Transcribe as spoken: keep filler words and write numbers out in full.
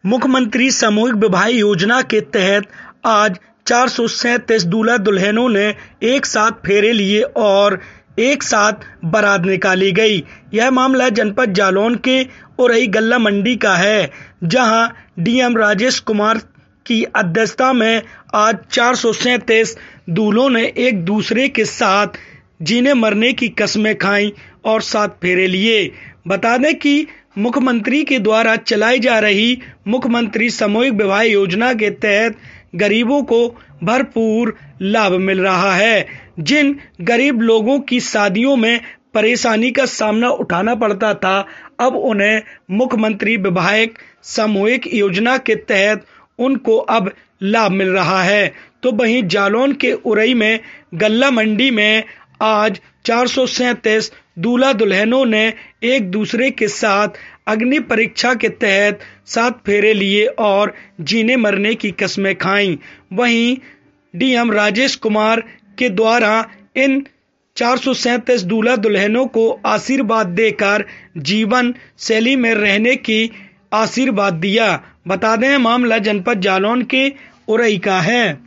मुख्यमंत्री सामूहिक विवाह योजना के तहत आज चार सौ सैंतीस दूल्हा दुल्हनों ने एक साथ फेरे लिए और एक साथ बारात निकाली गई। यह मामला जनपद जालौन के उरई गल्ला मंडी का है, जहां डीएम राजेश कुमार की अध्यक्षता में आज चार सौ सैंतीस दूल्हों ने एक दूसरे के साथ जीने मरने की कस्में खाई और सात फेरे लिए। बता दें कि मुख्यमंत्री के द्वारा चलाई जा रही मुख्यमंत्री सामूहिक विवाह योजना के तहत गरीबों को भरपूर लाभ मिल रहा है। जिन गरीब लोगों की शादियों में परेशानी का सामना उठाना पड़ता था, अब उन्हें मुख्यमंत्री विवाहिक सामूहिक योजना के तहत उनको अब लाभ मिल रहा है। तो वहीं जालौन के उरई में गल्ला मंडी में आज चार सौ सैंतीस दूल्हा दुल्हनों ने एक दूसरे के साथ अग्नि परीक्षा के तहत सात फेरे लिए और जीने मरने की कस्में खाईं। वहीं डीएम राजेश कुमार के द्वारा इन चार सौ सैंतीस दूल्हा दुल्हनों को आशीर्वाद देकर जीवन शैली में रहने की आशीर्वाद दिया। बता दें, मामला जनपद जालौन के उरई का है।